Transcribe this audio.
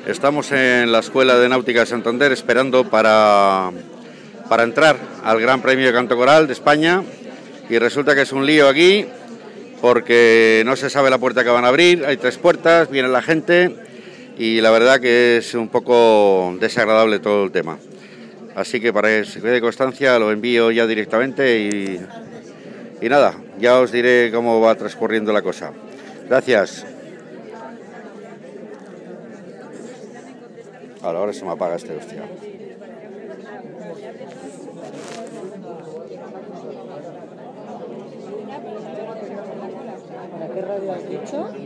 Estamos en la Escuela de Náutica de Santander esperando para entrar al Gran Premio de Canto Coral de España, y resulta que es un lío aquí porque no se sabe la puerta que van a abrir. Hay 3 puertas, viene la gente y la verdad que es un poco desagradable todo el tema. Así que para que se quede constancia lo envío ya directamente y nada, ya os diré cómo va transcurriendo la cosa. Gracias. Ahora se me apaga este, hostia. ¿Para qué radio has dicho?